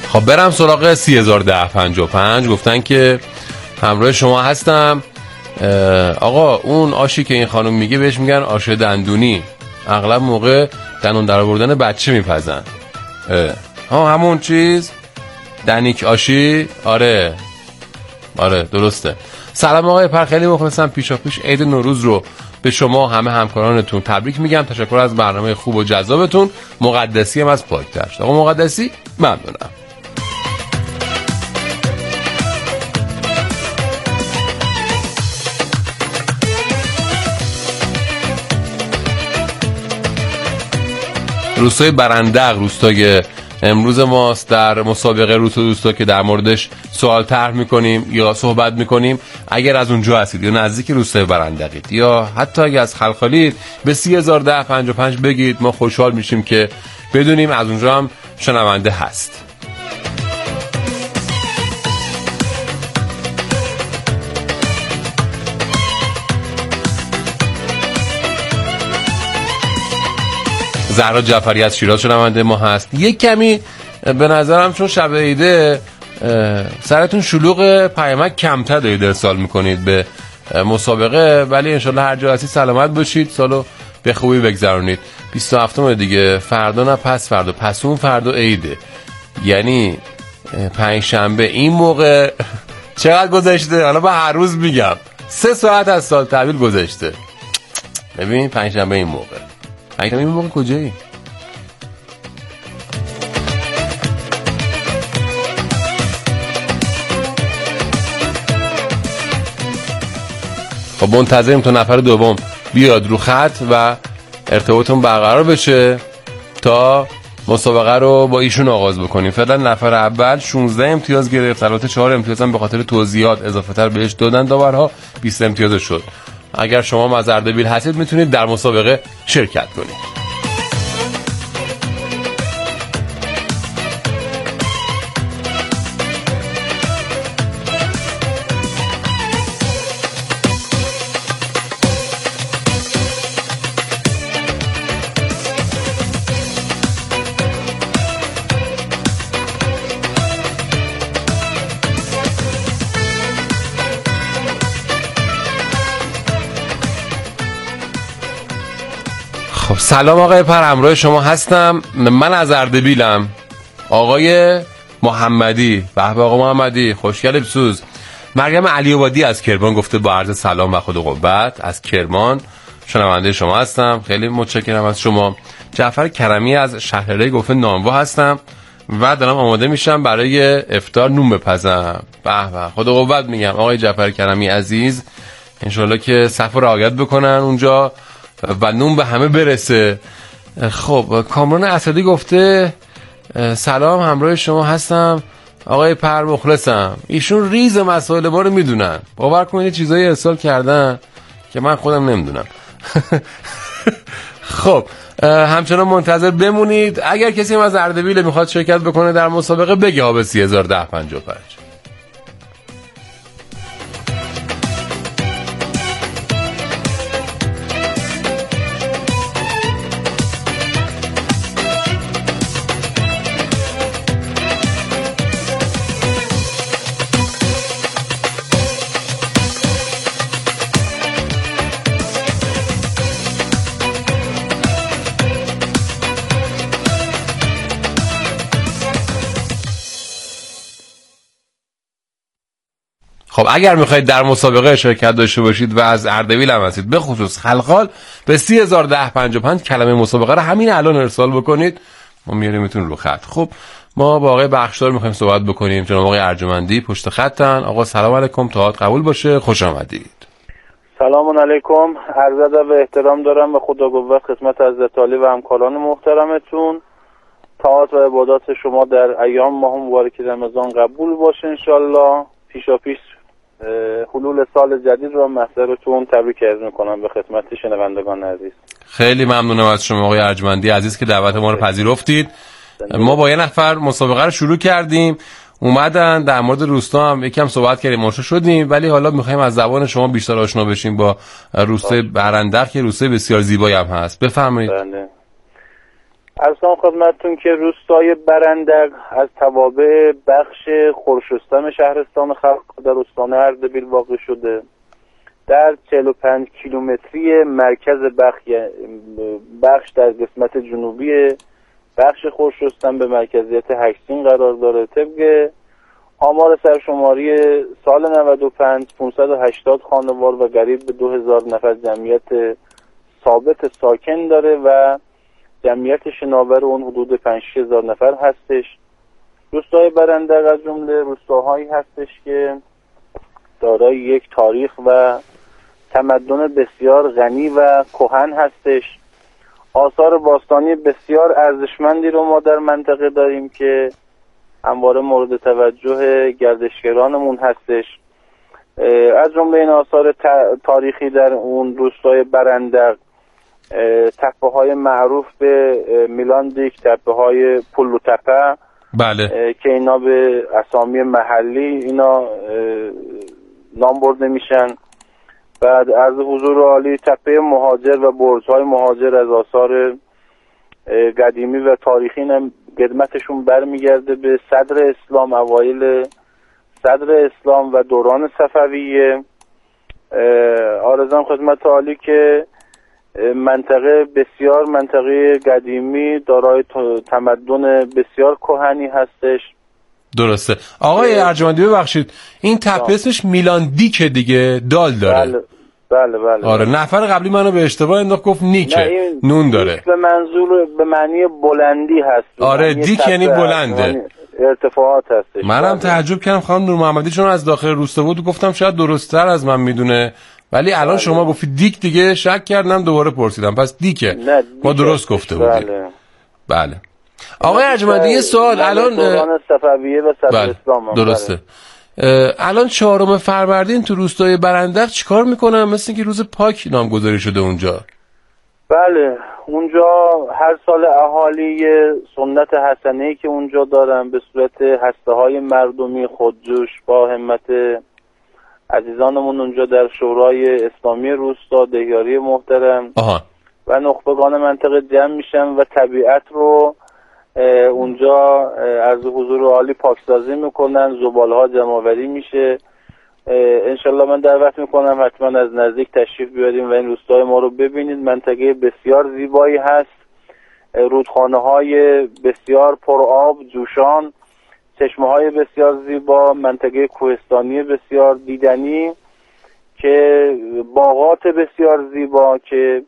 خب برم سراغ 301055. گفتن که همراه شما هستم. آقا اون آشی که این خانم میگه بهش میگن آش دندونی، اغلب موقع دندون در آوردن بچه میپزن. همون چیز دنیک آشی. آره درسته. سلام آقای پر، خیلی مخلصم. پیشاپیش عید نوروز رو به شما همه همکارانتون تبریک میگم. تشکر از برنامه خوب و جذابتون. مقدسی هم از پاکدشت. آقا مقدسی ممنونم. روستای برندق روستای امروز ماست در مسابقه روستا دوستا که در موردش سوال طرح میکنیم یا صحبت میکنیم. اگر از اونجا هستید یا نزدیک روستای برندقید یا حتی اگر از خلخالید به 301055 بگید، ما خوشحال میشیم که بدونیم از اونجا هم شنونده هست. زهرا جعفری از شیراز شنونده ما هست. یک کمی به نظرم چون شب عیده سرتون شلوغ، پیامک کمتر دارید ارسال میکنید به مسابقه، ولی انشالله هر جا هستید سلامت باشید، سالو به خوبی بگذرونید. 27 دیگه، فردا نه پس فردا، پس اون فردا عیده، یعنی پنجشنبه. این موقع چقدر گذشته؟ حالا با هر روز میگم 3 ساعت از سال تحویل گذشته. ببین پنجشنبه این موقع کجایی؟ خب منتظریم تا نفر دوم بیاد رو خط و ارتباطمون برقرار بشه تا مسابقه رو با ایشون آغاز بکنیم. فعلا نفر اول 16 امتیاز گرفت، البته 4 امتیاز هم به خاطر توضیحات اضافه تر بهش دادن داورها، 20 امتیاز شد. اگر شما از اردبیل هستید میتونید در مسابقه شرکت کنید. سلام آقای پر، همراه شما هستم. من از اردبیلم. آقای محمدی. به به آقا محمدی، خوشگل بسوز. مریم علی آبادی از کرمان گفته با عرض سلام و خود و قوت از کرمان شنونده شما هستم. خیلی متشکرم از شما. جعفر کرمی از شهرره گفته نانوا هستم و دارم آماده میشم برای افطار نون بپزم. به به خود و قوت میگم آقای جعفر کرمی عزیز. انشالله که صف رعایت بکنن اونجا و نون به همه برسه. خب کامران اسدی گفته سلام، همراه شما هستم آقای پر، مخلصم. ایشون ریز مسائل ما رو میدونن، باور کنید چیزایی ارسال کردن که من خودم نمیدونم. خب همچنان منتظر بمونید. اگر کسی از اردبیل میخواد شرکت بکنه در مسابقه بگه ها به 301055. خب اگر میخواید در مسابقه شرکت داشته باشید و از اردبیل هم هستید، به خصوص خلخال، به 301055 کلمه مسابقه رو همین الان ارسال بکنید، ما میاریمتون رو خط. خب ما با آقای بخشدار میخوایم صحبت بکنیم. جناب آقای ارجمندی پشت خطن. آقا سلام علیکم، تاعت قبول باشه، خوش آمدید. سلام علیکم، عرض ادب و احترام دارم به خدا قوت خدمت حضرت عالی و همکاران محترمتون. طاعت و عبادات شما در ایام ماه مبارک رمضان قبول باشه انشالله. پیشاپیش حلول سال جدید رو محضرتون تبریک عرض میکنم به خدمت شنوندگان عزیز. خیلی ممنونم از شما آقای ارجمندی عزیز که دعوت ما رو پذیرفتید. ما با یه نفر مسابقه رو شروع کردیم، اومدن در مورد روستا هم یکم صحبت کردیم، مشو شدیم، ولی حالا میخوایم از زبان شما بیشتر آشنا بشیم با روستای برندق که روستای بسیار زیبایی هم هست. بفرمایید. ارسان خدمتتون که روستای برندق از توابع بخش خورشستم شهرستان خلخال در استان اردبیل واقع شده. در 45 کیلومتری مرکز بخش در قسمت جنوبی بخش خورشستم به مرکزیت هشتین قرار داره. طبق آمار سرشماری سال 95 580 خانوار و قریب به 2000 نفر جمعیت ثابت ساکن داره و جمعیت شناور اون حدود 5-6 نفر هستش. روستای برندق از جمله روستاهایی هستش که دارای یک تاریخ و تمدن بسیار غنی و کهن هستش. آثار باستانی بسیار ارزشمندی رو ما در منطقه داریم که همواره مورد توجه گردشگرانمون هستش. از جمله این آثار تاریخی در اون روستای برندق تپه های معروف به میلان دیک، تپه های پلو تپه، بله، که اینا به اسامی محلی اینا نام برده میشن. بعد از حضور عالی تپه مهاجر و برج‌های مهاجر از آثار قدیمی و تاریخی قدمتشون برمیگرده به صدر اسلام، اوایل صدر اسلام و دوران صفویه. آرزوام خدمت عالی که منطقه بسیار منطقه قدیمی دارای تمدن بسیار کهنی هستش. درسته. آقای ارجمندی ببخشید، این تپه اسمش میلان دیکه دیگه، دال داره. بله. آره، نفر قبلی منو به اشتباه انداخت، گفت نیکه، نون داره. به منظور به معنی بلندی هست. آره، دیک یعنی بلنده، ارتفاعات هستش. منم تعجب کردم خانم نور محمدی چون از داخل روستا بود، گفتم شاید درست‌تر از من میدونه، ولی الان شما گفتید دیک دیگه شک کردم، دوباره پرسیدم. پس دیکه ما درست گفته بودیم. بله. آقای ارجمندی یه سوال، الان دوران صفویه و صدر اسلام درسته. الان 4 فروردین تو روستای برندق چیکار میکنن؟ مثل اینکه روز پاک نامگذاری شده اونجا. بله، اونجا هر سال اهالی سنت حسنه‌ای که اونجا دارن به صورت هسته‌های مردمی خودجوش با همت عزیزانمون اونجا در شورای اسلامی روستا، دهیاری محترم و نخبگان منطقه جمع میشن و طبیعت رو اونجا از حضور عالی پاکسازی میکنن، زبالها جمع‌آوری میشه. انشالله من دعوت میکنم حتما از نزدیک تشریف بیاریم و این روستای ما رو ببینید. منطقه بسیار زیبایی هست، رودخانه های بسیار پرآب جوشان، چشمه های بسیار زیبا، منطقه کوهستانی بسیار دیدنی که باغات بسیار زیبا که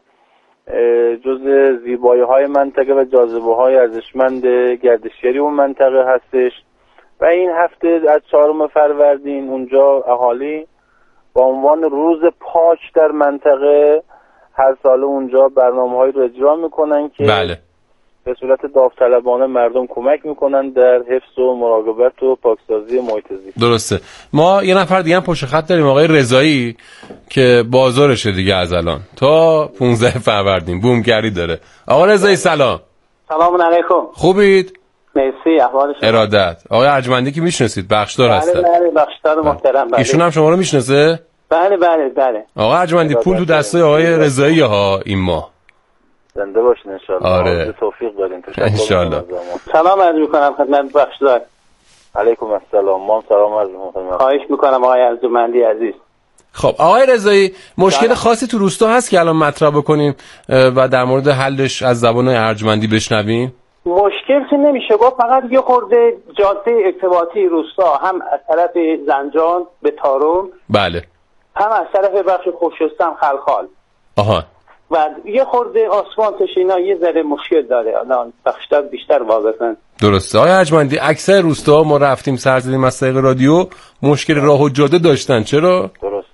جز زیبایی های منطقه و جاذبه های ارزشمند گردشگری اون منطقه هستش. و این هفته از 4 فروردین اونجا اهالی با عنوان روز پاک در منطقه هر سال اونجا برنامه‌هایی رو اجرا میکنن که بله، به صورت داوطلبانه مردم کمک میکنن در حفظ و مراقبت و پاکسازی محیط زیست. درسته. ما یه نفر دیگه هم پشت خط داریم، آقای رضایی که بازارشه دیگه از الان تا 15 فروردین بومگری داره. آقا رضایی سلام. سلام علیکم. خوبید؟ مرسی، احوال شما؟ ارادت. آقای ارجمندی که میشناسید، بخشدار هستن. بله بخشدار محترم. بله. ایشون هم شما رو میشناسه؟ بله. آقا ارجمندی پول تو دستای آقای رضایی ها این ماه. زنده باشین انشالله. آره. توفیق دارین. انشالله. سلام عرض میکنم خدمت بخشدار. علیکم السلام. ما سلام عرض میکنم. خواهش میکنم آقای ارجمندی عزیز. خب آقای رضایی، مشکل خاصی تو روستا هست که الان مطرح بکنیم و در مورد حلش از زبان ارجمندی بشنویم؟ مشکل که نمیشه گفت، فقط یه خورده جاده ارتباطی روستا هم از طرف زنجان به تارم، بله، هم از طرف بخش خورشستم خلخال. آها. و یه خورده آسفالتش اینا یه ذره مشکل داره. الان بخشدار بیشتر واقعا. درسته. آقای ارجمندی، اکثر روستا ما رفتیم سر زدیم از طریق رادیو، مشکل راه و جاده داشتن. چرا؟ درسته.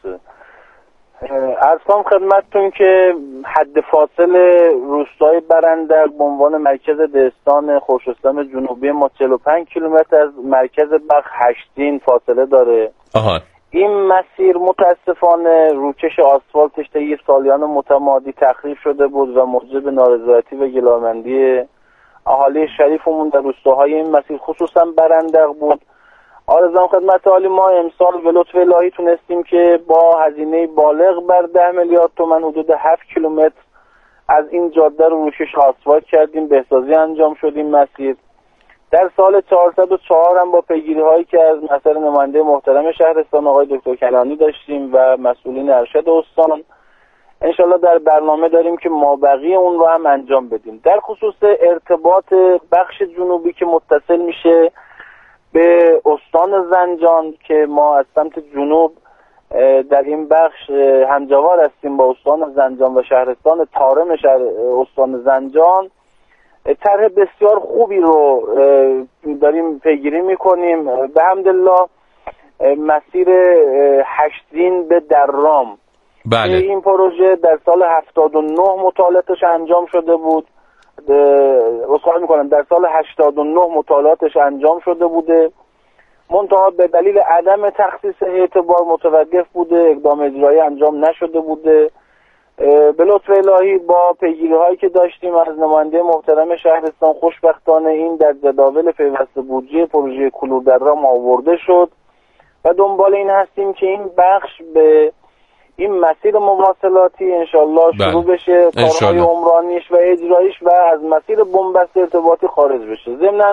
عرض کنم خدمتتون که حد فاصل روستای برندق به عنوان مرکز دهستان خورشستم جنوبی ما 45 کیلومتر از مرکز بخش هشتین فاصله داره. آها. این مسیر متاسفانه روکش آسفالتش طی سالیان متمادی تخریب شده بود و موجب نارضایتی و گلایمندی اهالی شریفمون در روستاهای این مسیر خصوصا برندق بود. آرزوام خدمت عالی، ما امسال به لطف الهی تونستیم که با هزینه بالغ بر 10 میلیارد تومان حدود 7 کیلومتر از این جاده رو روشش آسفالت کردیم، بهسازی انجام شد این مسیر. در سال 404 هم با پیگیری هایی که از مثلا نماینده محترم شهرستان آقای دکتر کنانی داشتیم و مسئولین ارشد استان، انشالله در برنامه داریم که مابقی اون رو هم انجام بدیم. در خصوص ارتباط بخش جنوبی که متصل میشه به استان زنجان که ما از سمت جنوب در این بخش همجوار هستیم با استان زنجان و شهرستان طارم استان زنجان، طرح بسیار خوبی رو داریم پیگیری میکنیم. به حمدالله مسیر هشتین به درام، بله. این پروژه در سال 79 مطالعاتش انجام شده بود. اصلاح میکنم در سال 89 مطالعاتش انجام شده بوده، منتها به دلیل عدم تخصیص اعتبار متوقف بوده، اقدام اجرایی انجام نشده بوده. به لطف الهی با پیگیری هایی که داشتیم از نماینده محترم شهرستان خوشبختانه این در جداول پیوسته بودجه پروژه کلور درام آورده شد و دنبال این هستیم که این بخش به این مسیر مواصلاتی انشالله شروع بشه، کارهای عمرانیش و اجرایش و از مسیر بنبست ارتباطی خارج بشه. ضمناً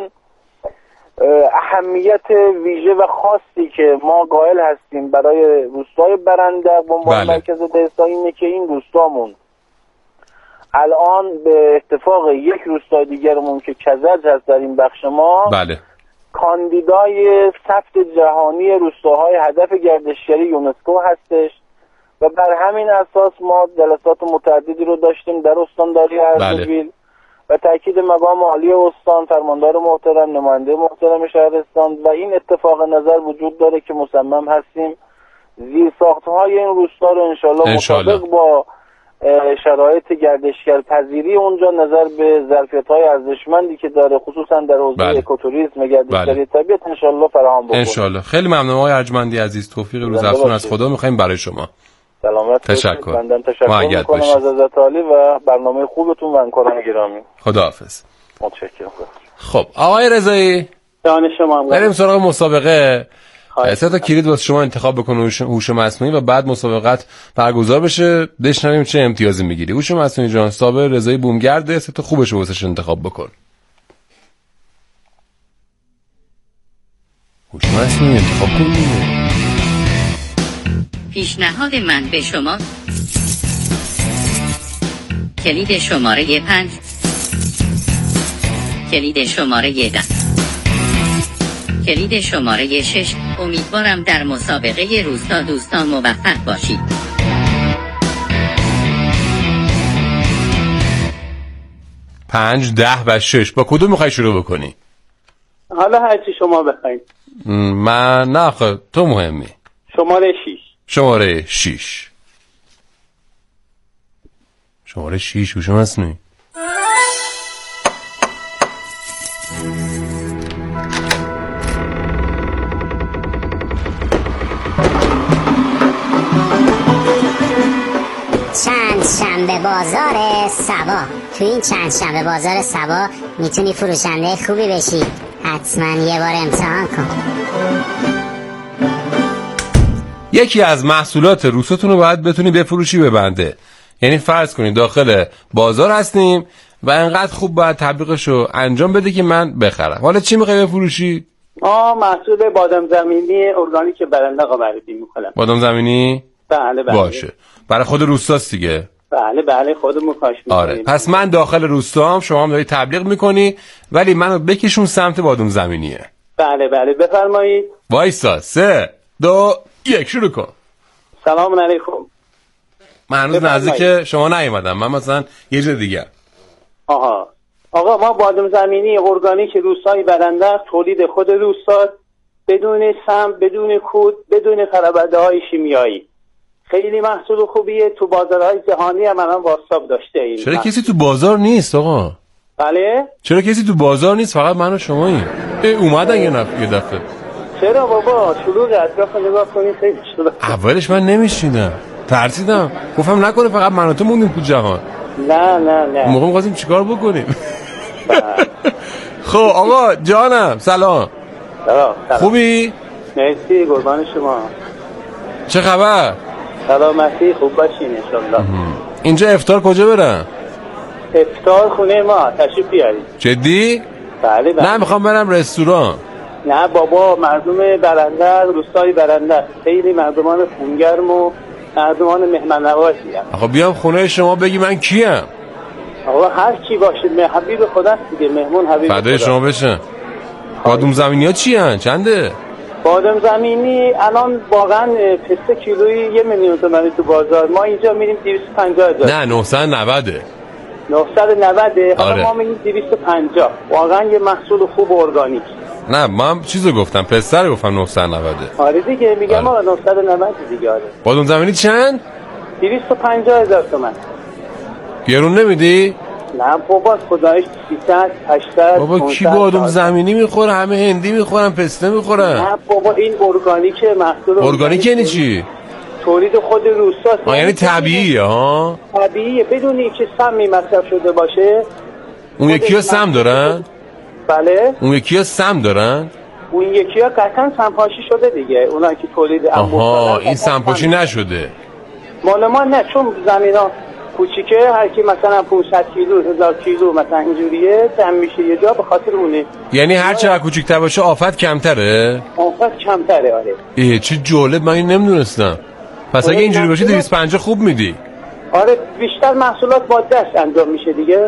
اهمیت ویژه و خاصی که ما قائل هستیم برای روستای برندق به عنوان مرکز دهستا اینه که این روستامون الان به اتفاق یک روستای دیگرمون که کزج هست در این بخش ما کاندیدای ثبت جهانی روستاهای هدف گردشگری یونسکو هستش و بر همین اساس ما جلسات متعددی رو داشتیم در استانداری اردبیل و تاکید مقام عالی استان، فرماندار محترم، نماینده محترم شهرستان و این اتفاق نظر وجود داره که مصمم هستیم زیرساخت‌های این روستا رو انشالله مطابق با شرایط گردشگر پذیری اونجا نظر به ظرفیت‌های ارزشمندی که داره خصوصا در حوزه اکوتوریسم و گردشگری طبیعت انشالله فراهم بکنه. انشالله. خیلی ممنونم آقای ارجمندی عزیز. توفیق روز افزون از خدا می‌خوایم برای شما. سلامت. تشکر. من تشکر می‌کنم از حضرت عالی و برنامه خوبتون و همکاران گرامی. خداحافظ. متشکرم. خب آقای رضایی جان شما. بریم سراغ مسابقه. 3 تا کلید واسه شما انتخاب بکن هوش مصنوعی و بعد مسابقت برگزار بشه، بشنویم چه امتیازی میگیری. هوش مصنوعی جان، صابر رضایی بومگرد، 3 تا خوبش واسش انتخاب بکن. هوش مصنوعی انتخاب کن دیگه. پیشنهاد من به شما کلید شماره 5، کلید شماره 10، کلید شماره 6. امیدوارم در مسابقه روستا دوستان موفق باشید. 5، 10 و 6 با کدوم میخوای شروع بکنی؟ حالا هرچی شما بخواید. من نه آخه تو مهمی. شماره 6. شماره 6. شماره 6 هوش مصنوعی. چند شنبه بازار سبا. تو این چند شنبه بازار سبا میتونی فروشنده خوبی بشی. حتما یه بار امتحان کن. یکی از محصولات روستاتون رو باید بتونی بفروشی ببنده. یعنی فرض کنید داخل بازار هستیم و انقدر خوب باید تبلیغش رو انجام بده که من بخرم. حالا چی میخوای بفروشی؟ محصول بادام زمینی ارگانیک برنده معرفی میکنم. بادام زمینی؟ بله. باشه. برای خود روستاست دیگه. بله خودمون کاش میکنیم. آره. پس من داخل روستام، شما هم داری تبلیغ میکنی ولی منو بکشون سمت بادام زمینیه. بله بفرمایید. وایسا 3، 2، 1 شروع کن. سلام علیکم. من هنوز نزدیک شما نیومدم، من مثلا یه جا دیگه. آقا ما بادام زمینی ارگانیک روستای برنده، تولید خود روستا، بدون سم، بدون کود، بدون فرآورده‌های شیمیایی. خیلی محصول خوبیه. تو بازارهای جهانی هم الان واسطاب داشته. این چرا کسی تو بازار نیست آقا؟ بله؟ چرا کسی تو بازار نیست؟ فقط من و شماییم. اومدن یه دفعه. چرا بابا؟ شلوغ اطراف نگاه کنید خیلی شلوغ. اولش من نمیشیدم، ترسیدم، گفتم نکنه فقط من و تو موندیم تو جهان. نه موقع می‌خواستیم چیکار بکنیم. خب آقا جانم سلام. خوبی؟ مرسی قربان شما. چه خبر؟ سلامتی، خوب باشین انشالله. اینجا افطار کجا برم؟ افطار خونه ما تشریف بیارید. جدی؟ بله. نه میخوام برم رستوران. نه بابا، مردم برنده، روستای برنده خیلی مردمان خونگرم و مردمان مهمان نوازی هستن. آقا بیام خونه شما بگی من کیم؟ آقا هر کی باشید حبیب خداست دیگه، مهمون حبیب خدا. فدای شما بشه. بادوم زمینی ها چی هن؟ چنده؟ بادام زمینی الان واقعا پسته کیلویی 1 میلیون تومانی تو بازار، ما اینجا میریم 250,000. نه 990. 990. حالا آره. ما میگیم 250. واقعا یه محصول خوب و ارگانیک. نه من چیزو گفتم، پسته رو گفتم 990. آره دیگه میگم آقا 990 دیگه. آره. بادوم زمینی چند؟ 250,000 تومان. گرون نمیدی؟ نه بابا خدایش 300 800. بابا کی بادوم زمینی میخوره؟ همه هندی میخورن، پسته میخورن. نه بابا این ارگانیک محصول. ارگانیک یعنی چی؟ تولید خود روستاست. یعنی طبیعیه ها؟ طبیعیه بدون اینکه سمی مصرف شده باشه. اون یکی ها سم دارن؟ بله. اون یکی ها سم دارن؟ اون یکی ها قطعا سمپاشی شده دیگه، اونا که تولید آها این سمپاشی نشده. مال ما نه، چون زمین ها کوچیکه، هر کی مثلا 500 کیلو 1000 کیلو مثلا اینجوریه جمع میشه یه جا، به خاطر اونه. یعنی هر چقدر کوچیک‌تر باشه آفت کمتره؟ آفت کمتره. آره. چه جالب، من این نمیدونستم. پس اگه اینجوری باشه 250 خوب میدی. آره بیشتر محصولات با دست انجام میشه دیگه.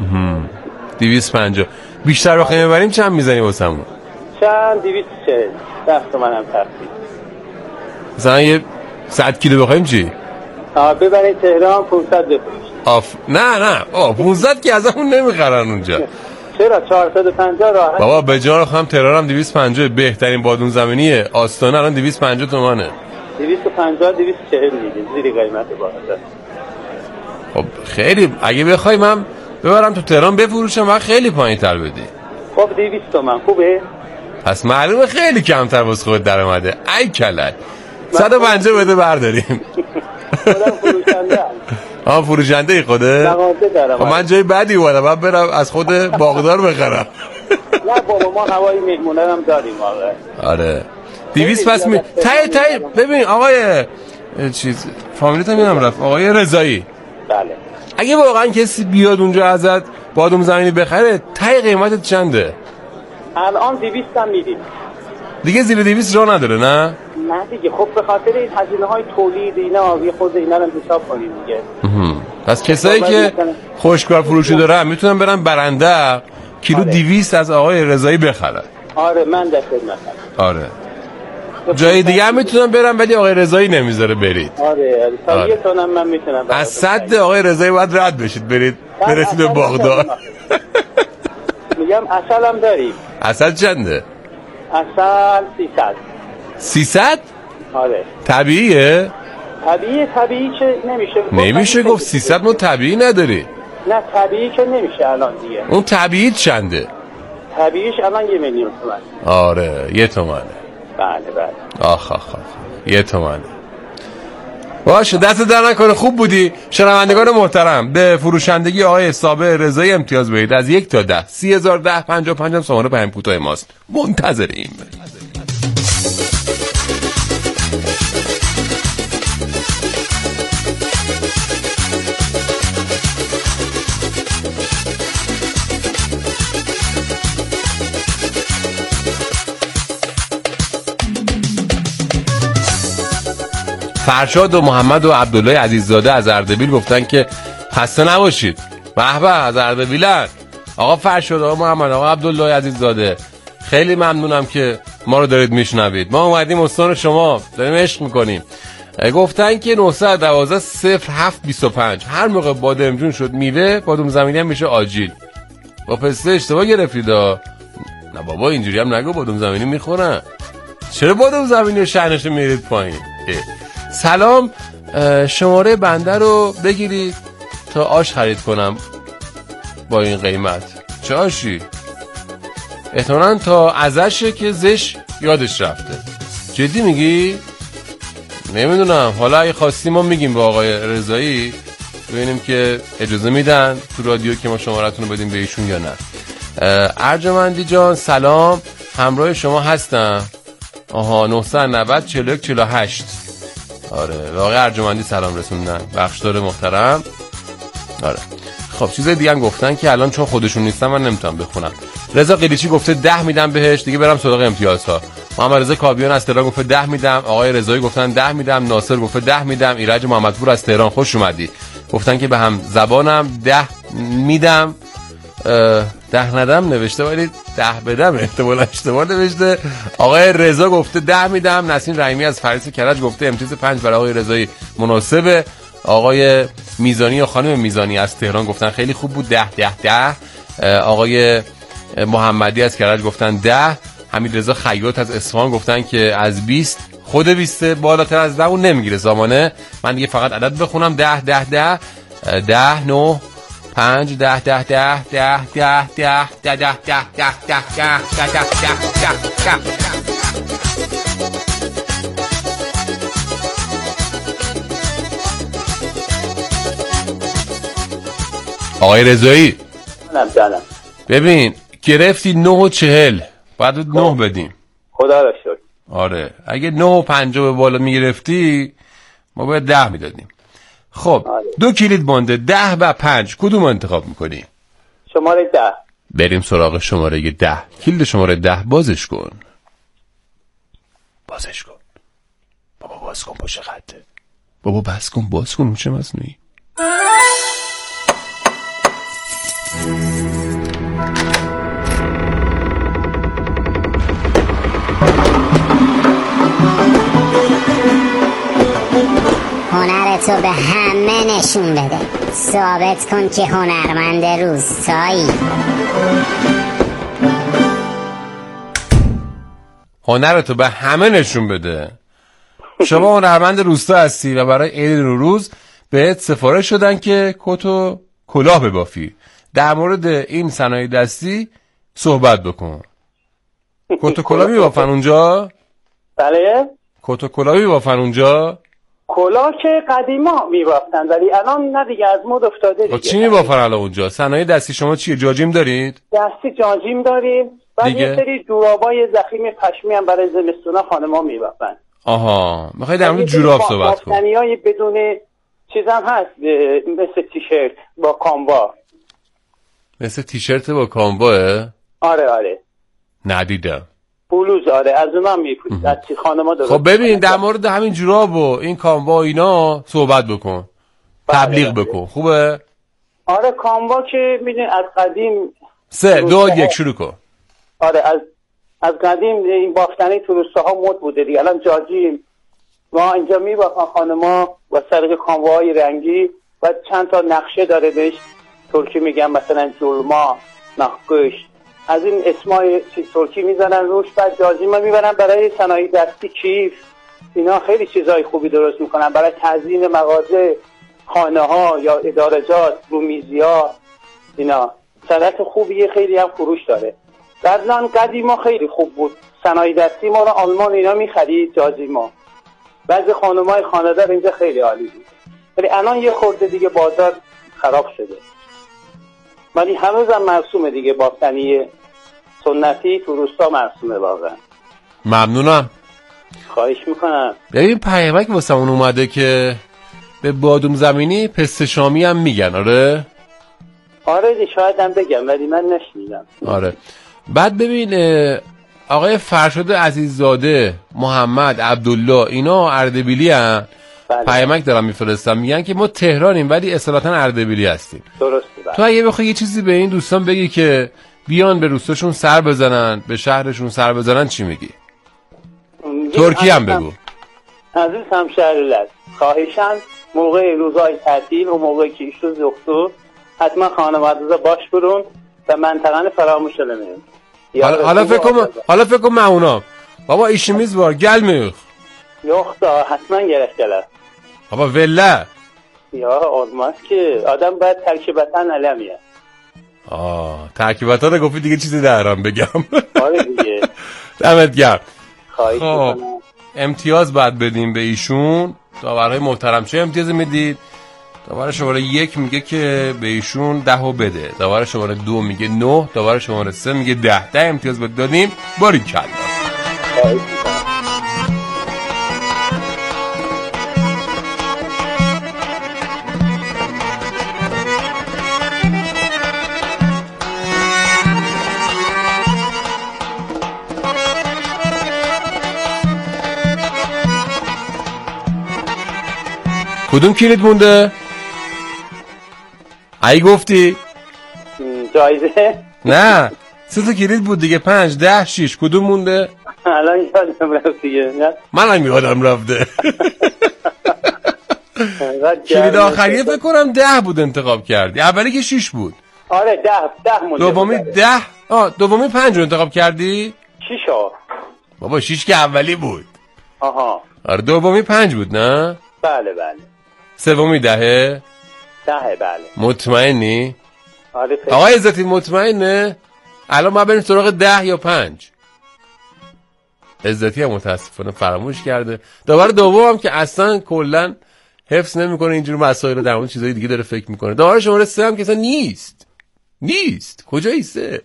250 بیشتر بخوایم ببریم چند میزنی واسمون؟ چند 240 دست منم تخفیف. مثلا یه 100 کیلو بخوایم چی؟ ببرید تهران 500 بفروشید. نه 500 که ازمون نمیخرن اونجا. چرا 450 راحت. بابا به جان خودم تهران هم 250 بهترین بادوم زمینیه. آستانه الان 250 تومانه. 250 240 میگه زیر قیمت بازار. خب خیلی اگه بخوای من ببرم تو تهران بفروشم و خیلی پایین‌تر بدی. خب 200 تومن خوبه؟ پس معلومه خیلی کمتر واسه خود در اومده. ای کلک 150 بده برداریم. خودم فروشنده ام. فروشنده ای خوده؟ مغازه دارم. من جای بدی اومدم، من برم از خود باغدار بخرم. نه بابا ما هوای مهمونه هم داریم واقعا. آره 200 پس تای ببین آقای چیز فامیلیت هم میدونم رفت، آقای رضایی. بله. اگه واقعا کسی بیاد اونجا ازت بادوم زمینی بخره تای قیمتت چنده؟ الان 200 هم میدیم دیگه، زیر 200 راه نداره. نه دیگه. خب به خاطر این هزینه های تولید اینا خود اینا رو حساب کنید دیگه. پس کسایی که خشکبار فروشی دارن میتونن برن برنده کیلو 200 از آقای رضایی بخرن. آره من در خدمتم. آره جای دیگه هم میتونن برن ولی آقای رضایی نمیذاره برید. آره تا یه تونم من میتونم از صد آقای رضایی باید رد بشید برید برسید به باغدار. میگم اصل هم داریم. اصل چنده؟ اصل 300. 300؟ آره. طبیعیه؟ طبیعی که نمیشه گفت 300 ما طبیعی نداری. نه طبیعی که نمیشه الان دیگه. اون طبیعی چنده؟ طبیعیش الان 1 میلیون تومان. آره 1 تومنه. بله. آخ 1 تومنه. باشه دست در نکنه، خوب بودی. شنوندگان محترم به فروشندگی آقای صابر رضایی امتیاز بدید از 1 تا 10. 3010 55 سامانه پیام کوتاه ماست. منتظریم. فرشاد و محمد و عبدالله عزیززاده از اردبیل گفتن که خسته نباشید. به به از اردبیلن. آقا فرشاد، آقا محمد، آقا عبدالله عزیززاده خیلی ممنونم که ما رو دارید میشنوید. ما اومدیم استان شما داریم عشق میکنیم. گفتن که 912 0725 هر موقع بادم جون شد میوه بادوم زمینی هم میشه آجیل. با پسته اشتباه گرفتید. نه بابا اینجوری هم نگو، بادوم زمینی میخورن. چرا بادوم زمینی شأنش میرید پایین؟ سلام، شماره بنده رو بگیرید تا آش خرید کنم با این قیمت. چه آشی؟ احتمالاً تا ازشه که زش یادش رفته. جدی میگی؟ نمیدونم، حالا اگه خواستی ما میگیم با آقای رضایی ببینیم که اجازه میدن تو رادیو که ما شمارتون رو بدیم به ایشون یا نه. ارجمندی جان سلام، همراه شما هستم. 990 41 48. آره واقعا ارجمندی سلام رسوندن، بخشدار محترم. آره خب چیزای دیگه هم گفتن که الان چون خودشون نیستن من نمیتونم بخونم. رضا قلیچی گفته 10 میدم بهش، دیگه برم سراغ امتیازها. محمد رضا کابیان از تهران گفته 10 میدم، آقای رضایی گفتن 10 میدم، ناصر گفته 10 میدم، ایرج محمدپور از تهران خوش اومدی گفتن که به هم زبانم 10 میدم. 10 ندم نوشته ولی 10 بدم احتمال اشتباه نوشته. آقای رضا گفته 10 میدم. نسیم رحیمی از فریس کرج گفته امتیاز 5 برای آقای رضایی مناسبه. آقای میزانی و خانم میزانی از تهران گفتن خیلی خوب بود 10. آقای محمدی از کرج گفتن 10. حمید رضا خیاط از اصفهان گفتن که از 20 خود 20 بالاتر از 10 اون نمیگیره زمانه. من دیگه فقط عدد بخونم 10 9 5 10 10 10 10 10 10 10 10 10 10 آقای رضایی جانم ببین گرفتی 9 و 40 بعد 9 بدیم. خدا را شکر. آره اگه 9 و 50 به بالا میگرفتی ما باید 10 میدادیم. خب آره. 2 کلید مانده 10 و 5 کدوم انتخاب میکنی؟ شماره 10. بریم سراغ شماره 10. کلید شماره 10 بازش کن. بابا باز کن پشت خطه. بابا بس کن باز کن چه مصنوعی. هنرتو به همه نشون بده، ثابت کن که هنرمند روستایی. هنرتو به همه نشون بده. شما هنرمند روستا هستی و برای عید نوروز بهت سفارش شدن که کت و کلاه ببافی. در مورد این صنایع دستی صحبت بکن. کت و کلاه میبافن اونجا؟ بله کت و کلاه میبافن اونجا؟ کلاه که قدیما میبافتن ولی الان نه دیگه، از مد افتاده دیگه. چی میبافن الان اونجا؟ صنایع دستی شما چیه؟ جاجیم دارید؟ دستی جاجیم داریم و یه سری جورابای ضخیم پشمی هم برای زمستونا خانم‌ها میبافن. آها میخوای در مورد جوراب صحبت کن. بافتنیای بدون چیزم هست مثل تیشرت با کاموا. مثل تیشرت با کامواه؟ آره ندیدم. بلوز آره از اونم میپوشن از خانم‌ها درست. خب ببین در مورد همین جوراب و این کاموا اینا صحبت بکن. تبلیغ بکن خوبه؟ آره کاموا که میدونی از قدیم 3 2 1 شروع کن. آره از قدیم این بافتنی تو روستاها مد بوده دیگه. الان جاجیم ما اینجا میبافن خانم‌ها با سرق کامواهای رنگی و چند تا نقشه داره بهش ترکی میگن مثلا جلما نقش از این اسمای ترکی میزنن روش. بعد جاجیم ها میبرن برای صنایع دستی کیف اینا خیلی چیزای خوبی درست میکنن برای تزیین مغازه خانه ها یا ادارجات رومیزی ها. اینا صنعت خوبیه خیلی هم فروش داره. قبلا قدیما خیلی خوب بود صنایع دستی ما رو آلمان اینا میخرید جاجیما. بعضی خانم‌های خانه‌دار اینجا خیلی عالی بود ولی الان یه خورده دیگه بازار خراب شده ولی هنوزم مرسومه دیگه بافتنی سنتی تو روستا مرسومه واقعا. ممنونم. خواهش میکنم. ببین پیامک واسمون اومده که به بادوم زمینی پسته شامی هم میگن. آره شاید هم بگم ولی من نشنیدم. آره بعد ببین آقای فرشاد عزیززاده محمد عبدالله اینا اردبیلی هن. بله. پیامک دارم میفرستم میگن که ما تهرانیم ولی اصالتا اردبیلی هستیم. درسته. تو اگه بخوای یه چیزی به این دوستان بگی که بیان به روستاشون سر بزنن به شهرشون سر بزنن چی میگی؟ ترکی هم بگو. عزیز همشهرلت خواهشاً موقع روزهای تعطیل و موقع که ایشون دکتر حتما خانواده باش برون و منطقه فراموش نمیم. حالا فکر کنم معونام بابا ایشمیز بار گل میخ یختا حتما گرفتله بابا وله یا آدماست که آدم باید ترکیبتن علمیه. ترکیبتن رو گفتی دیگه چیزی درم بگم. آره دیگه. دمت گرم. خواهش میکنم. امتیاز باید بدیم به ایشون. داورهای محترم چه امتیازی میدید؟ داور شماره 1 میگه که به ایشون 10 بده. داور شماره 2 میگه 9. داور شماره 3 میگه 10 امتیاز بد دادیم. باریکلا. کدوم کلید مونده؟ ای گفتی؟ جایزه؟ نه 3 تا کلید بود دیگه. 5 10 6 کدوم مونده؟ الان یادم رفت دیگه. منم یادم رفته. کلید آخریه فکر کنم 10 بود انتخاب کردی. اولی که 6 بود. آره 10 مونده. دومی 10. دومی 5 رو انتخاب کردی؟ 6 ها. بابا 6 که اولی بود. آها. آره دومی 5 بود نه؟ بله. سومی 10. 10 بله. مطمئنی؟ آره. آقای عزتی مطمئنه؟ الان ما بریم سراغ 10 یا 5. عزتی هم متاسفانه فراموش کرده. داور دوم که اصلا کلا حفظ نمیکنه اینجور مسائل رو، در مورد چیزای دیگه داره فکر میکنه. داور شماره 3 هم که اصلا نیست. کجایی 3؟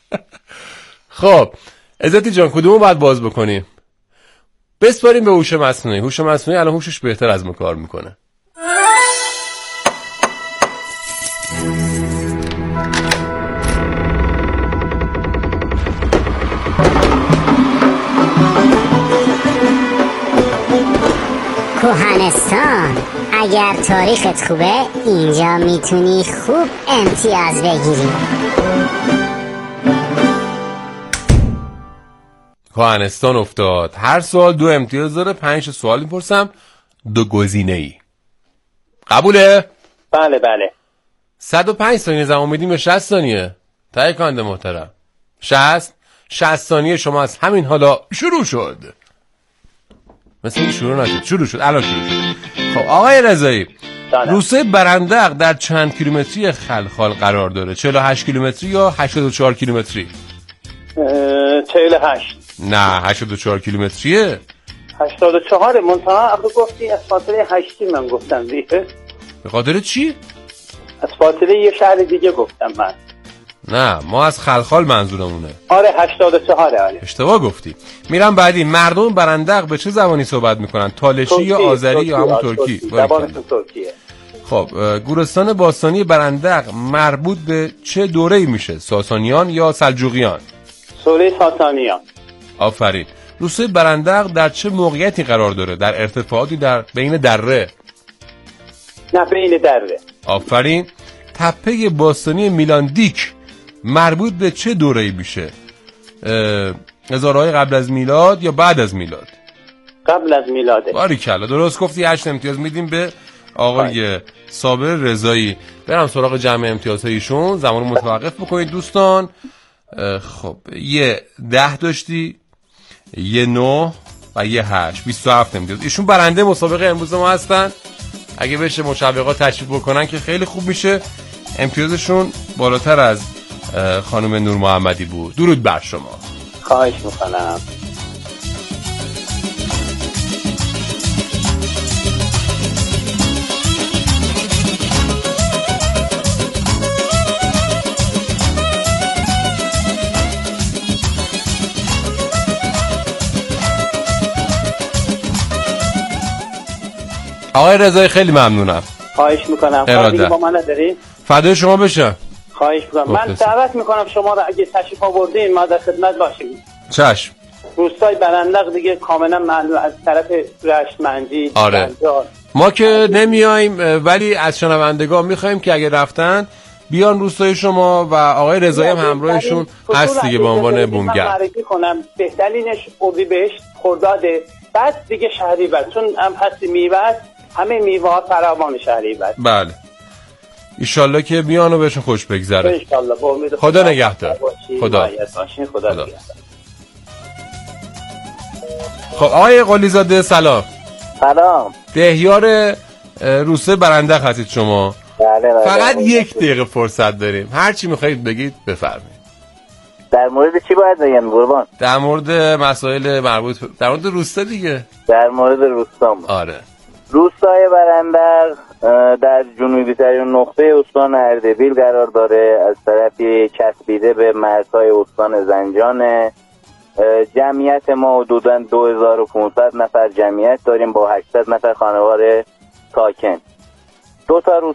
خب عزتی جان کدومو باید باز بکنیم؟ بسپاریم به هوش مصنوعی. هوش مصنوعی الان هوشش بهتر از ما کار میکنه. کوهنستان، اگر تاریخت خوبه اینجا میتونی خوب امتیاز بگیری. کوهنستان افتاد. هر سوال 2 امتیاز داره. 5 سوال میپرسم، 2 گزینه‌ای. قبوله؟ بله. 105 ثانیه زمان میدیم یا 60 ثانیه؟ تهیه کننده محترم. 60 ثانیه شما از همین حالا شروع شد. مثل این شروع نشد. شروع شد. الان شروع شد. خب آقای رضایی، روسیه برندق در چند کیلومتری خلخال قرار داره؟ 48 کیلومتری یا 84 کیلومتری؟ 48. نه 84 کیلومتریه. 84 منتها آخه گفتی از فاصله 8 من گفتم دیگه. به خاطر چی؟ از فاصله یه شهر دیگه گفتم من. نه ما از خلخال منظورمونه. آره 84. آره اشتباه گفتی. میرم بعدی. مردم برندق به چه زبانی صحبت میکنن؟ تالشی یا آذری یا همون ترکی؟ زبانشون ترکیه. خب گورستان باستانی برندق مربوط به چه دوره‌ای میشه؟ ساسانیان یا سلجوقیان؟ دوره ساسانیان. آفرین. روسیه برندق در چه موقعیتی قرار داره؟ در ارتفاعاتی در بین دره؟ نه بین دره. آفرین. تپه باستانی میلاندیک مربوط به چه دوره‌ای میشه؟ هزارهای قبل از میلاد یا بعد از میلاد؟ قبل از میلاده. باریکلا درست گفتی. 8 امتیاز میدیم به آقای صابر رضایی. برم سراغ جمع امتیازهایشون. زمان رو متوقف بکنید دوستان. خب یه 10 داشتی، یه 9 و یه 8. 27 امتیاز. ایشون برنده مسابقه امروز ما هستن. اگه بشه مشوقات تشریف بکنن که خیلی خوب میشه. امتیازشون بالاتر از خانم نور محمدی بود. درود بر شما. خواهش میکنم. آقای رضایی خیلی ممنونم. خواهش میکنم. دیگه با من نداری؟ فدای شما بشه. خواهش میکنم. من دعوت میکنم شما را اگه تشریف آوردین ما در خدمت باشیم. چشم. روستای برندق دیگه کاملا معلوم از طرف رشت منجی. آره. ما که نمیایم ولی از شنوندگان میخوایم که اگه رفتن بیان روستای شما و آقای رضایی هم همراهشون هست دیگه به عنوان بومگر. من معرفی کنم بهترینش اردیبهشت خرداده، بعد دیگه شهریور، چون هم هست میوه، همه میوه ها فراوان شهریور. بله ایشالله که بیان و بهشون خوش بگذره. انشالله. با امید خدا نگهدار. خدا. خب آقای قلیزاده سلام. سلام. دهیار روسیه برندق هستید شما. بله. فقط 1 دقیقه فرصت داریم. هر چی میخواید بگید بفرمایید. در مورد چی باید بگم قربان؟ در مورد مسائل مربوط در مورد روستا دیگه. در مورد روستام. آره. روستای برندق در جنوبی ترین نقطه استان اردبیل قرار داره. از طرفی چسبیده به مرزهای استان زنجان. جمعیت ما حدوداً 2500 نفر جمعیت داریم با 800 نفر خانوار ساکن. 2 تا